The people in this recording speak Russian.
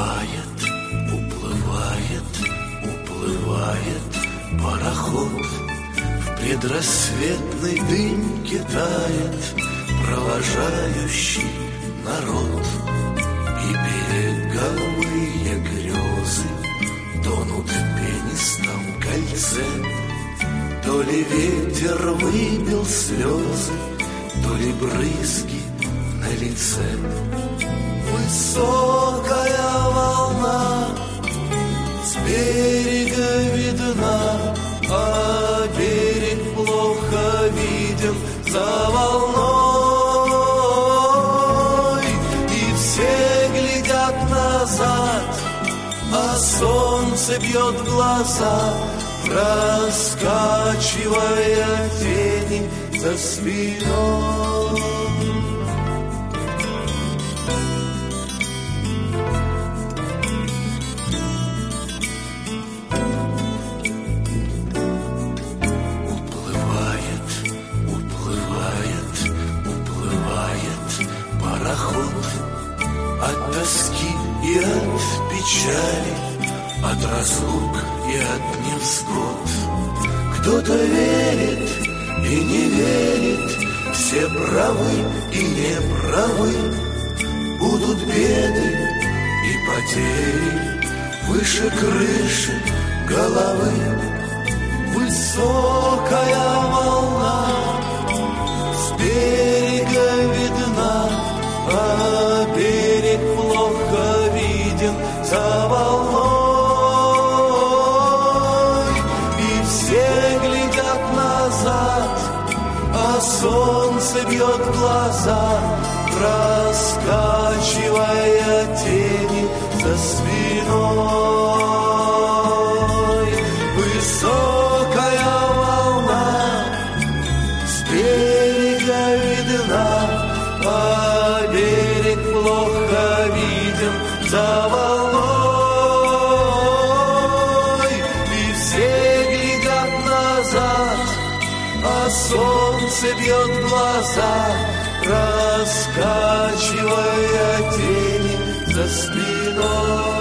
Уплывает, уплывает пароход, в предрассветной дымке тает провожающий народ. И береговые грезы тонут в пенистом кольце. То ли ветер выбил слезы, то ли брызги на лице. Высокая волна с берега видна, а берег плохо виден за волной. И все глядят назад, а солнце бьет в глаза, раскачивая тени за спиной. От тоски и от печали, от разлук и от невзгод. Кто-то верит и не верит, все правы и неправы. Будут беды и потери выше крыши головы. Высокая волна с берега видна, а берег плохо виден за волной. И все глядят назад, а солнце бьет в глаза, раскачивая тени за спиной. Высокая волна с берега видна, а берег плохо виден за волной. И все глядят назад, а солнце бьет в глаза, раскачивая тени за спиной.